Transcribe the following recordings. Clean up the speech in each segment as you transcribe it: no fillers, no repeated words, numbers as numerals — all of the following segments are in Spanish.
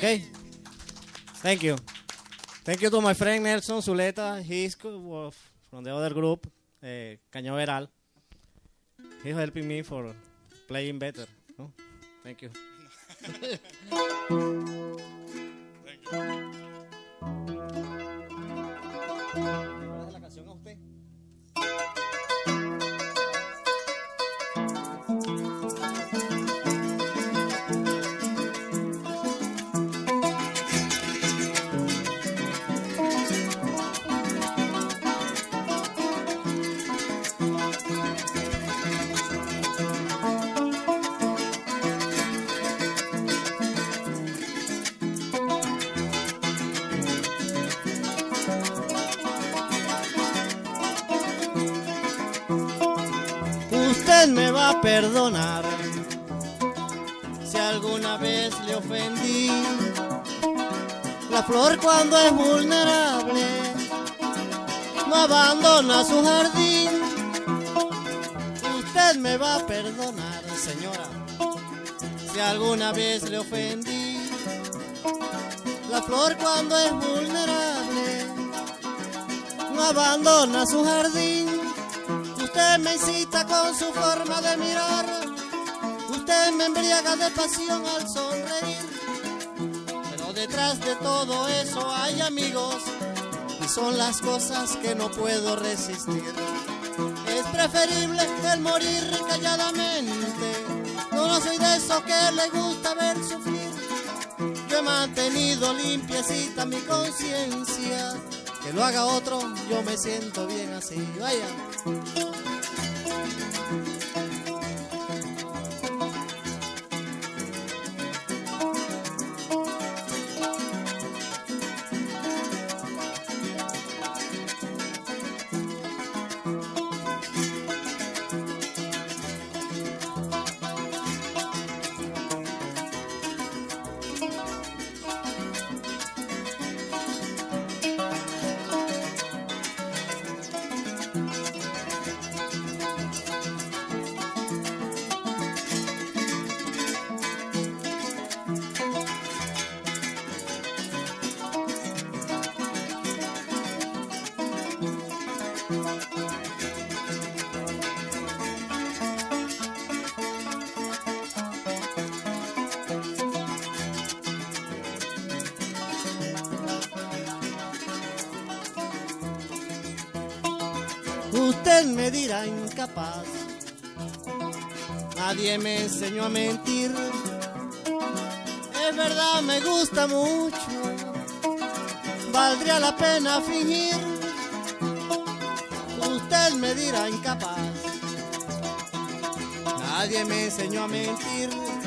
Okay. Thank you. Thank you to my friend Nelson Zuleta. He's from the other group, Cañaveral. He's helping me for playing better. No? Thank you. Thank you. La canción a usted. Usted me va a perdonar si alguna vez le ofendí. La flor cuando es vulnerable no abandona su jardín. Usted me va a perdonar, señora, si alguna vez le ofendí. La flor cuando es vulnerable no abandona su jardín. Usted me incita con su forma de mirar, usted me embriaga de pasión al sonreír. Pero detrás de todo eso hay amigos, y son las cosas que no puedo resistir. Es preferible el morir calladamente, no soy de esos que le gusta ver sufrir. Yo he mantenido limpiecita mi conciencia, que lo haga otro, yo me siento bien así. Vaya. Usted me dirá incapaz, nadie me enseñó a mentir. Es verdad, me gusta mucho, valdría la pena fingir. Usted me dirá incapaz, nadie me enseñó a mentir.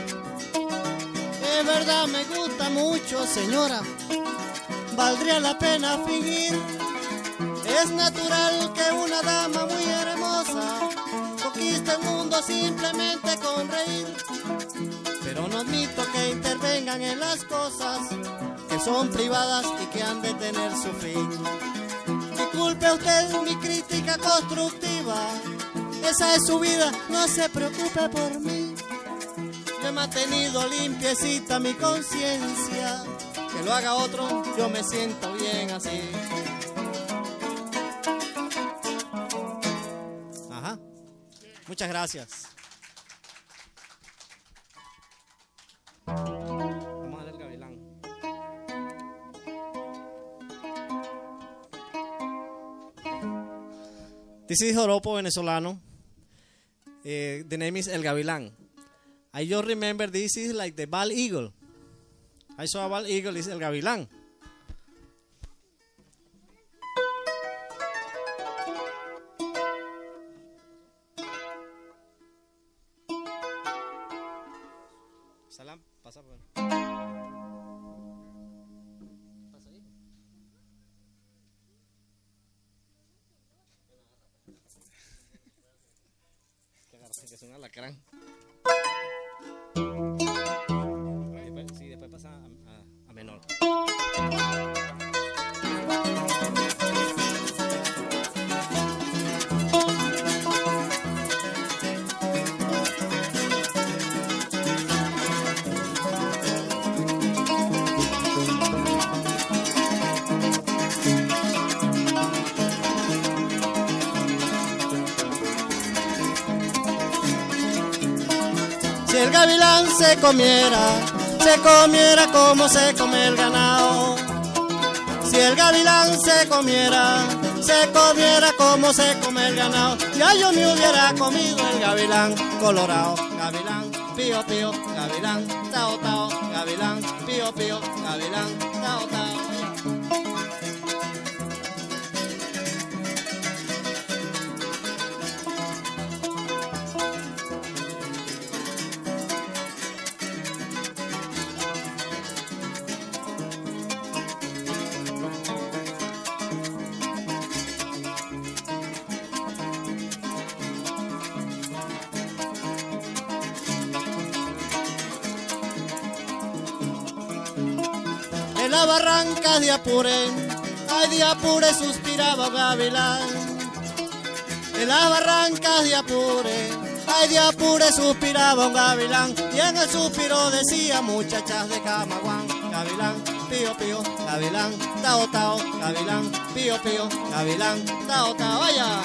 Es verdad, me gusta mucho, señora, valdría la pena fingir. Es natural que una dama muy hermosa conquiste el mundo simplemente con reír. Pero no admito que intervengan en las cosas que son privadas y que han de tener su fin. Disculpe usted mi crítica constructiva, esa es su vida, no se preocupe por mí. Yo he mantenido limpiecita mi conciencia, que lo haga otro, yo me siento bien así. Muchas gracias. Vamos a ver el gavilán. This is joropo venezolano. The name is El Gavilán. I just remember this is like the bald eagle. I saw a bald eagle, is El Gavilán. Salam, pasa por. Pasa ahí. Que agarra, que es un alacrán. Después pasa a menor. Si el gavilán se comiera como se come el ganado. Si el gavilán se comiera como se come el ganado. Ya yo me hubiera comido el gavilán colorado. Gavilán, pío, pío, gavilán, tao, tao, gavilán, pío, pío, gavilán, tao, tao. En las barrancas de Apure, ay de Apure suspiraba un gavilán. En las barrancas de Apure, ay de Apure suspiraba un gavilán. Y en el suspiro decía muchachas de Camaguán. Gavilán, pío, pío, gavilán, tao, tao, gavilán, pío, pío, gavilán, tao, tao, vaya.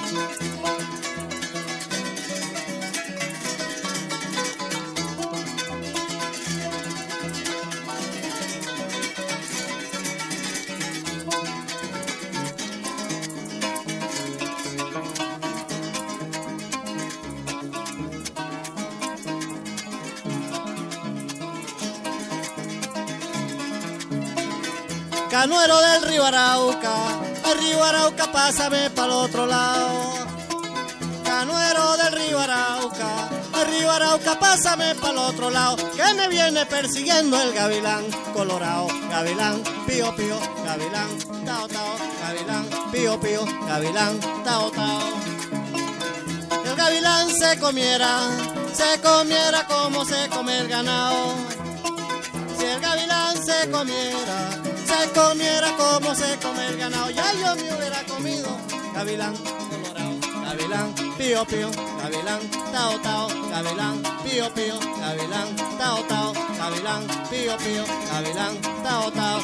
Canuero del río Arauca, el río Arauca, pásame pa'l otro lado. Canuero del río Arauca, el río Arauca, pásame pa'l otro lado. Que me viene persiguiendo el gavilán colorado. Gavilán, pío, pío, gavilán, tao, tao, gavilán, pío, pío, gavilán, tao, tao. El gavilán se comiera como se come el ganado. Si el gavilán se comiera como se come el ganado. Ya yo me hubiera comido gavilán colorado. Gavilán, pío, pío, gavilán, tao, tao, gavilán, pío, pío, gavilán, tao, tao, gavilán, pío, pío, gavilán, tao, tao.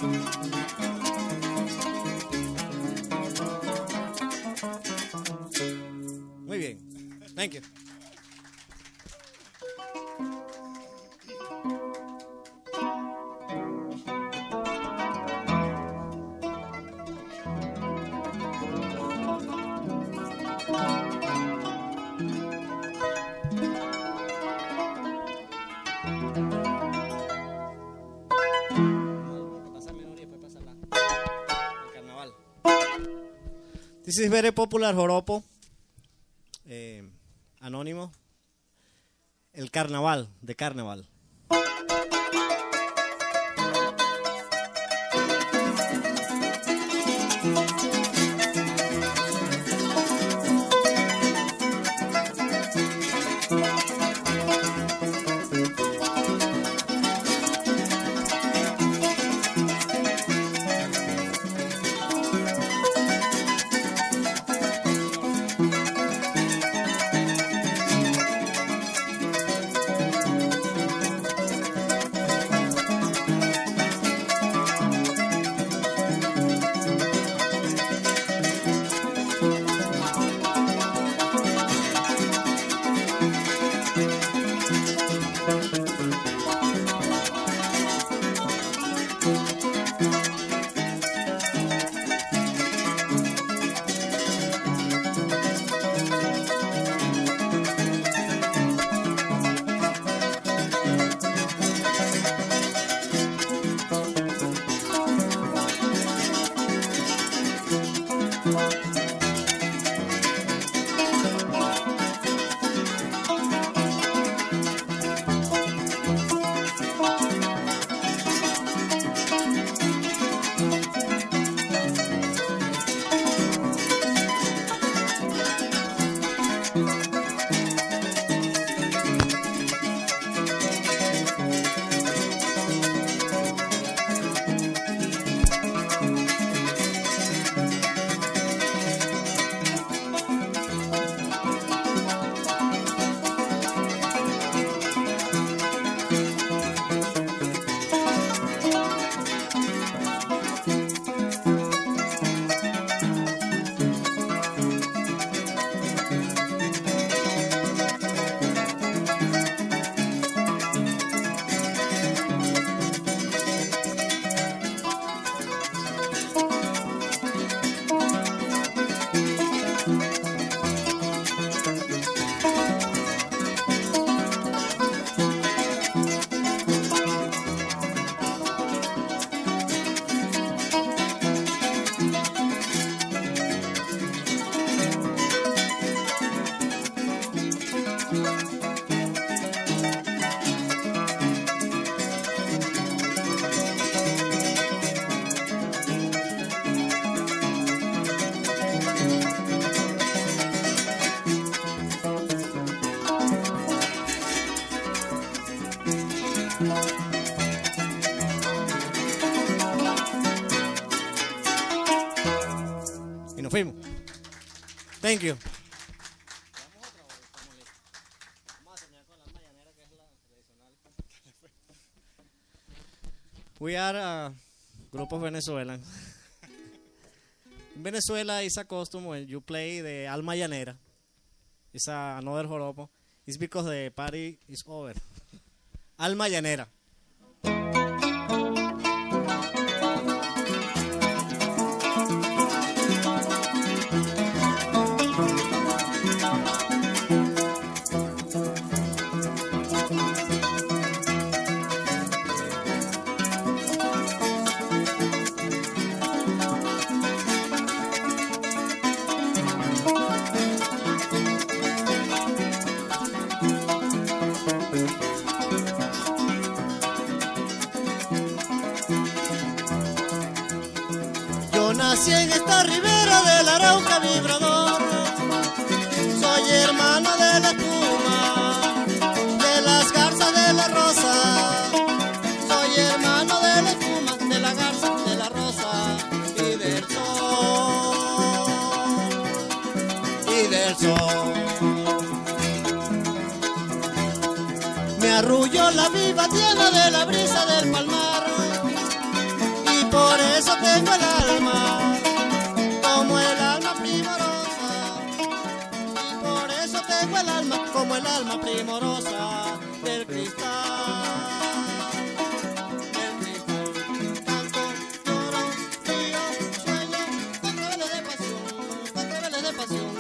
Muy bien. Thank you. This is very popular joropo, anónimo, el carnaval, de carnaval. Y nos fuimos. Thank you. We are a group of Venezuelans. In Venezuela, it's a custom when you play the Alma Llanera. It's another joropo. It's because the party is over. Alma Llanera. Nací en esta ribera del Arauca vibrador. Soy hermano de la espuma, de las garzas de la rosa. Soy hermano de la espuma, de la garza, de la rosa y del sol. Y del sol. Me arrulló la viva tierra de la brisa del palmar. Por eso tengo el alma como el alma primorosa. Y por eso tengo el alma como el alma primorosa del cristal. Del cristal. Canto, lloro, río, sueño, con treveles de pasión, con treveles de pasión.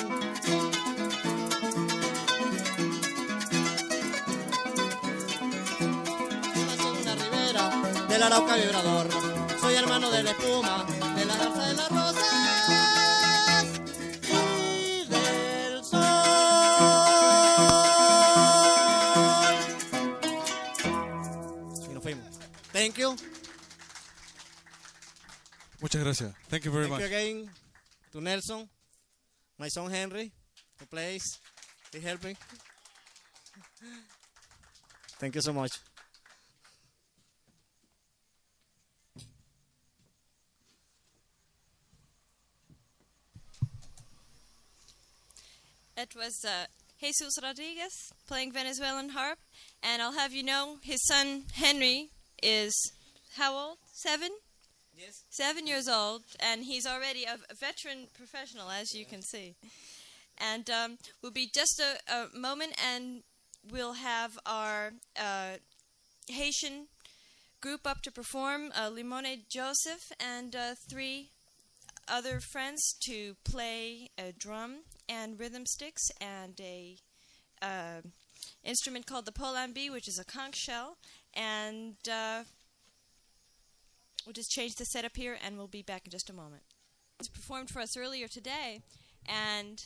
Nací en una ribera del Arauca vibrador. Soy hermano de la espuma, de la garza de las rosas y del sol. Y nos fuimos. Thank you. Muchas gracias. Thank you very much. Thank you again to Nelson, my son Henry, who plays. He helped me. Thank you so much. It was Jesus Rodriguez playing Venezuelan harp, and I'll have you know his son Henry is how old? 7? Yes. 7 years old, and he's already a veteran professional, as you can see. And we'll be just a moment, and we'll have our Haitian group up to perform, Limone Joseph and 3 other friends to play a drum and rhythm sticks and a instrument called the polambi, which is a conch shell. And we'll just change the setup here, and we'll be back in just a moment. It's performed for us earlier today, and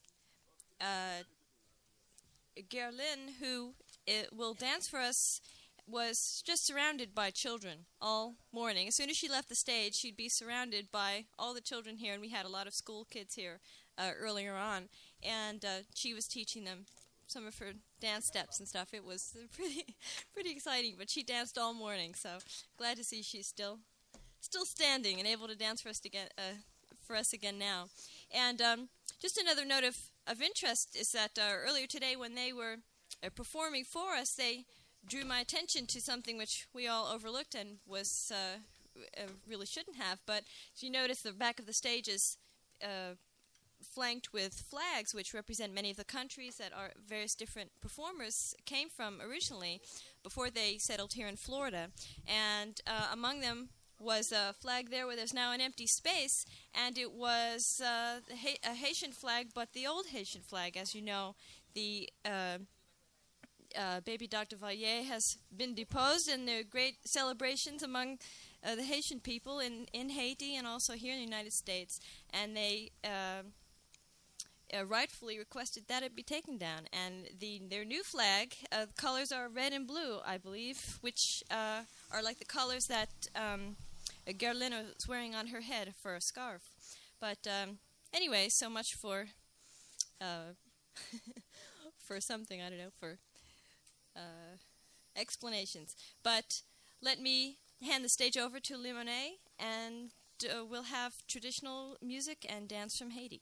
Gerlin, who will dance for us, was just surrounded by children all morning. As soon as she left the stage, she'd be surrounded by all the children here, and we had a lot of school kids here earlier on, and she was teaching them some of her dance steps and stuff. It was pretty exciting, but she danced all morning, so glad to see she's still standing and able to dance for us again now. And just another note of interest is that earlier today when they were performing for us, they drew my attention to something which we all overlooked and was really shouldn't have. But as you notice, the back of the stage is flanked with flags which represent many of the countries that our various different performers came from originally before they settled here in Florida. And among them was a flag there where there's now an empty space, and it was a Haitian flag, but the old Haitian flag. As you know, the baby Dr. Vallier has been deposed, and there are great celebrations among the Haitian people in Haiti and also here in the United States. And they rightfully requested that it be taken down. And their new flag, colors are red and blue, I believe, which are like the colors that Gerlin was wearing on her head for a scarf. But anyway, so much for for something, I don't know, for explanations. But let me hand the stage over to Limone, and we'll have traditional music and dance from Haiti.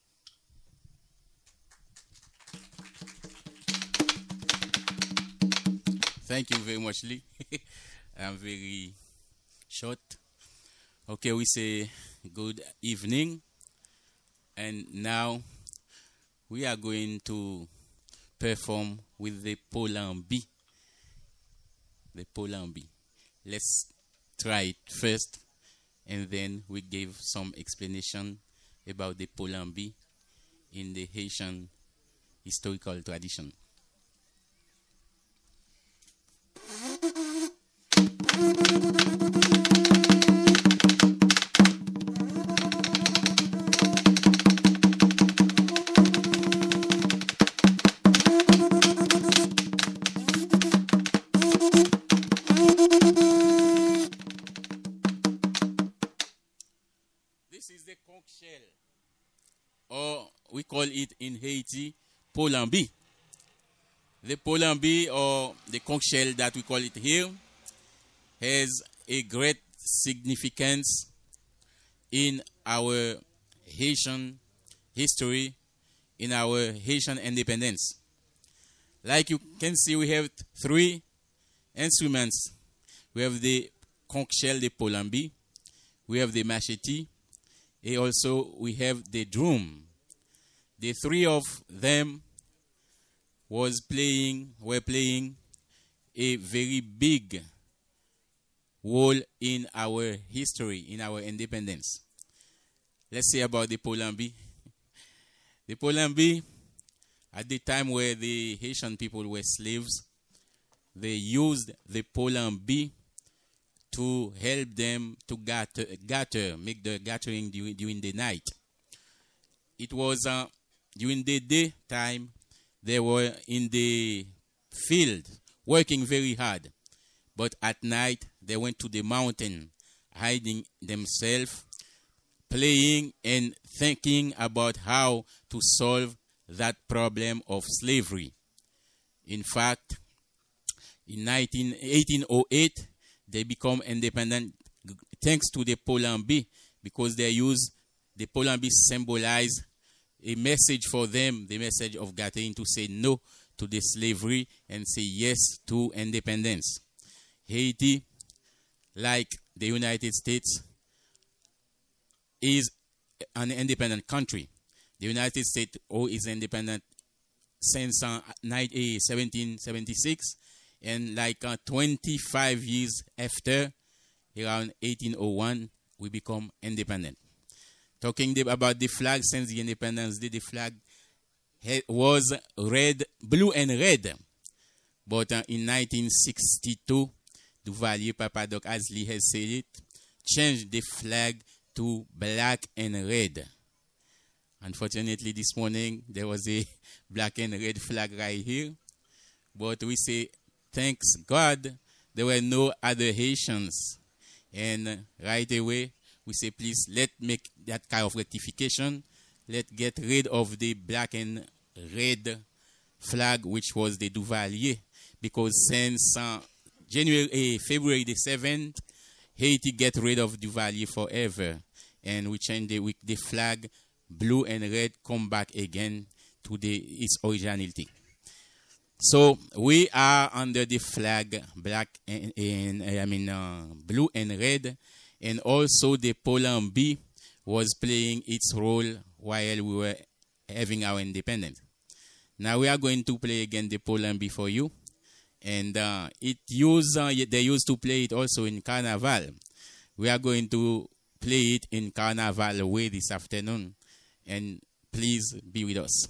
Thank you very much, Lee. I'm very short. Okay, we say good evening. And now we are going to perform with the Polambi. The Polambi. Let's try it first, and then we give some explanation about the Polambi in the Haitian historical tradition. This is the conch shell, or we call it in Haiti, Polambi. The Polambi, or the conch shell that we call it here, has a great significance in our Haitian history, in our Haitian independence. Like you can see, we have three instruments. We have the conch shell, the Polambi. We have the machete. And also we have the drum. The three of them were playing a very big role in our history, in our independence. Let's say about the Polambi. The Polambi, at the time where the Haitian people were slaves, they used the Polambi to help them to make the gathering during the night. It was during the daytime, they were in the field working very hard. But at night, they went to the mountain, hiding themselves, playing and thinking about how to solve that problem of slavery. In fact, in 1808, they become independent thanks to the Polambi, because they use the Polambi symbolize a message for them, the message of gathering to say no to the slavery and say yes to independence. Haiti, like the United States, is an independent country. The United States is independent since 1776, and like 25 years after, around 1801, we become independent. Talking about the flag, since the Independence Day, the flag was red, blue and red. But in 1962, Duvalier Papadoc, as Lee has said it, changed the flag to black and red. Unfortunately, this morning, there was a black and red flag right here. But we say, thanks God, there were no other Haitians. And right away, we say, please, let's make that kind of rectification. Let's get rid of the black and red flag, which was the Duvalier. Because since February the 7th, Haiti get rid of Duvalier forever. And we change the flag, blue and red, come back again to its originality. So we are under the flag, black blue and red. And also the Polambi was playing its role while we were having our independence. Now we are going to play again the Polambi for you. And they used to play it also in Carnival. We are going to play it in Carnival way this afternoon. And please be with us.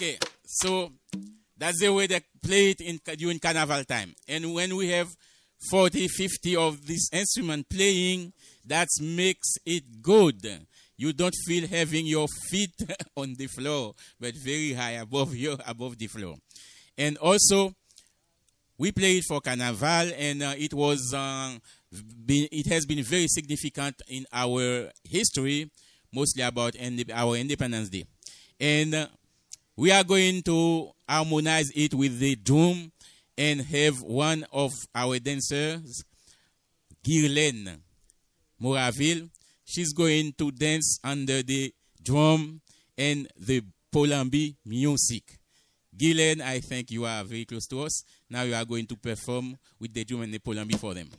Okay, so that's the way they play it during carnival time. And when we have 40, 50 of this instrument playing, that makes it good. You don't feel having your feet on the floor, but very high above the floor. And also, we played for carnival, and it has been very significant in our history, mostly about our Independence Day. And we are going to harmonize it with the drum and have one of our dancers, Guylaine Moraville. She's going to dance under the drum and the Polambi music. Guylaine, I think you are very close to us. Now you are going to perform with the drum and the Polambi for them.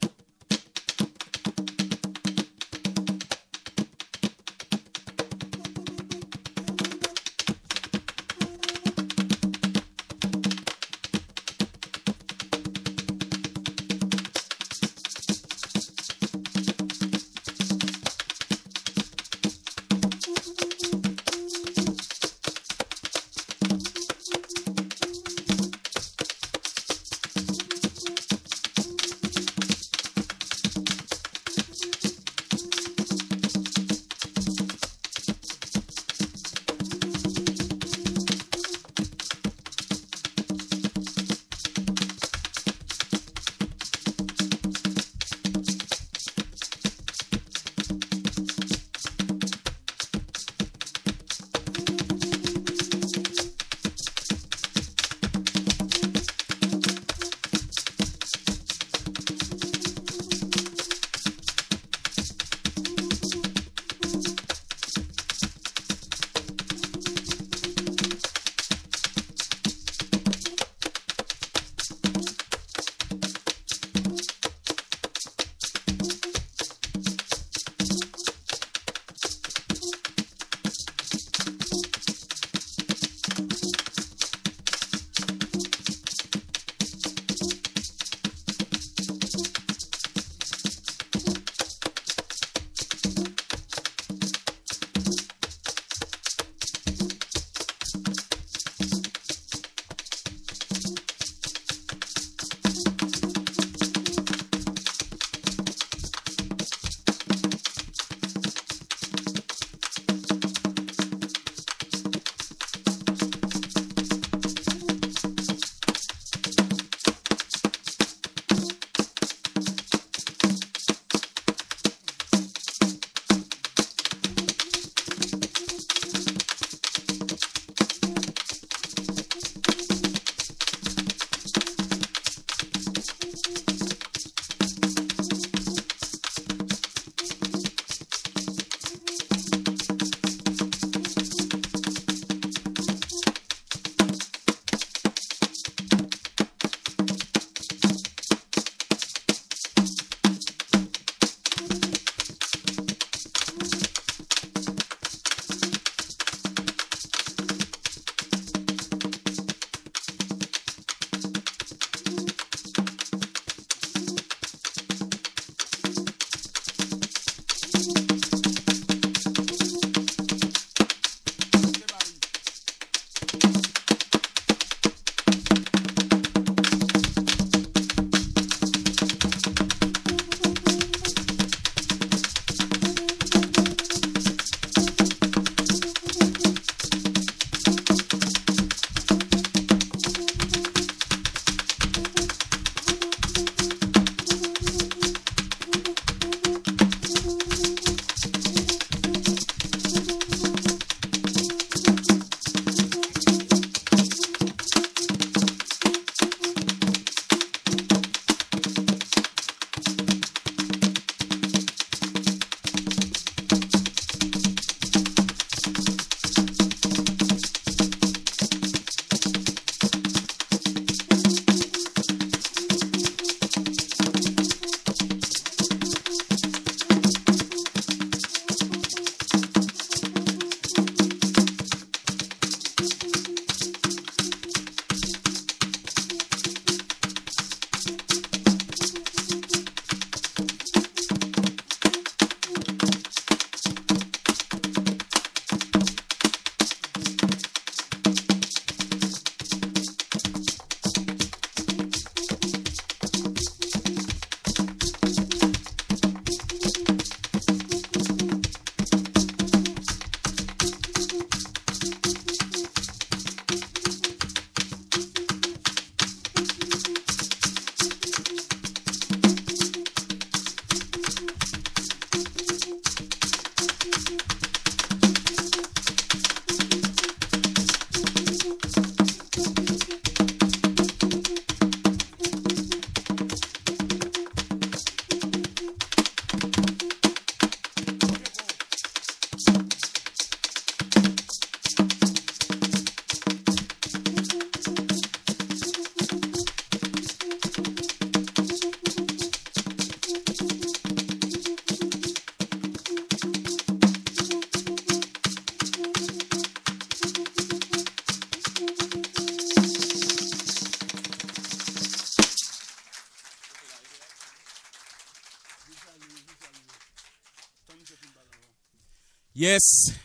Yes.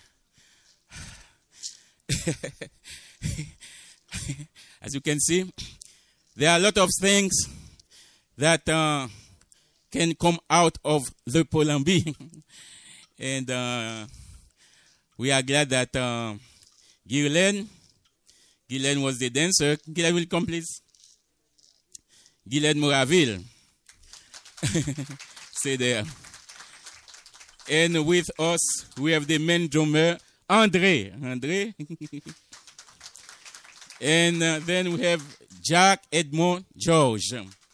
As you can see, there are a lot of things that can come out of the Polambi. And we are glad that Guylaine was the dancer. Guylaine will come, please. Guylaine Moraville. Stay there. And with us, we have the main drummer, André. And then we have Jack Edmond George.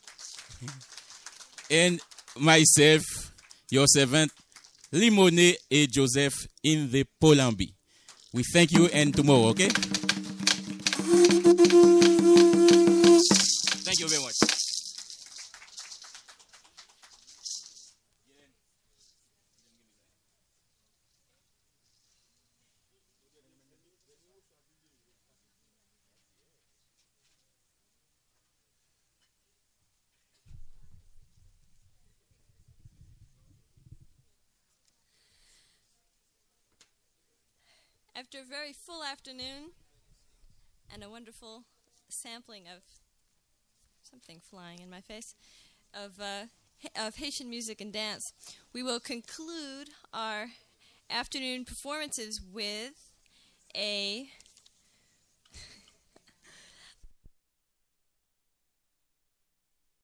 And myself, your servant, Limone et Joseph in the Polambi. We thank you and tomorrow, okay? Thank you very much. After a very full afternoon and a wonderful sampling of something flying in my face of Haitian music and dance, we will conclude our afternoon performances with a